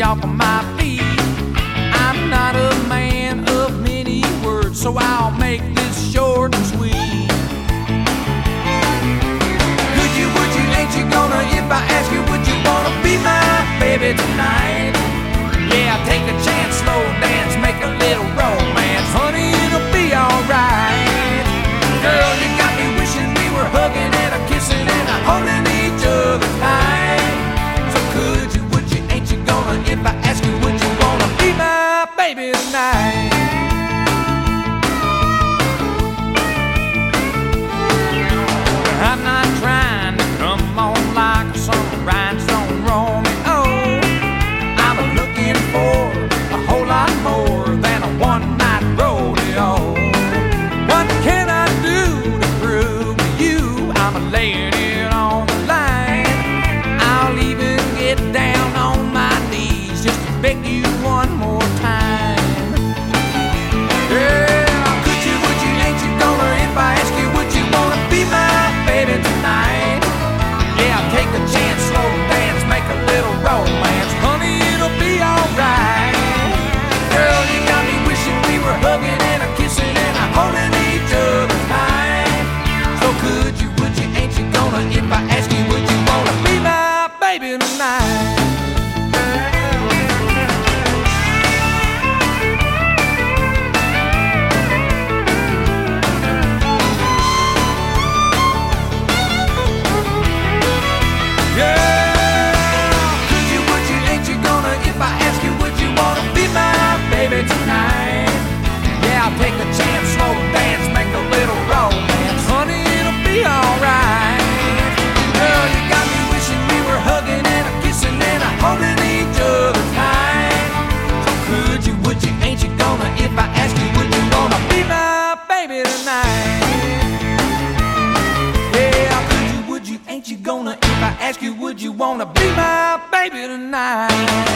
off of my feet. I'm not a man of many words, so I'll make this short and sweet. Could you, would you, ain't you gonna, if I ask you, would you wanna be my baby tonight? Yeah, take a chance, slow dance, make a little romance. Honey, it'll be alright. Girl, you got me wishing we were hugging and a-kissing and a-holding each other tight. So could you, would you, ain't you gonna, if I ask you, would you wanna be my baby tonight? I'm not trying to come on like some rhinestone Romeo. I'm looking for a whole lot more than a one-night rodeo. What can I do to prove to you I'm laying it on the line? I'll even get down on my knees just to beg you one more time. Yeah, could you, would you, ain't you gonna, if I ask you, would you wanna be my baby tonight? Yeah, take a chance, slow dance, make a little romance. Honey, it'll be alright. Girl, you got me wishing we were hugging and a-kissing and a-holding each other tight. So could you, would you, ain't you gonna, if I ask you, would you wanna be my baby tonight? Tonight, yeah, I'll take a chance, slow dance, make a little romance. Honey, it'll be alright. Girl, you got me wishing we were hugging and a-kissing and a-holding each other tight. So could you, would you, ain't you gonna, if I ask you, would you wanna be my baby tonight? Yeah, could you, would you, ain't you gonna, if I ask you, would you wanna be my baby tonight?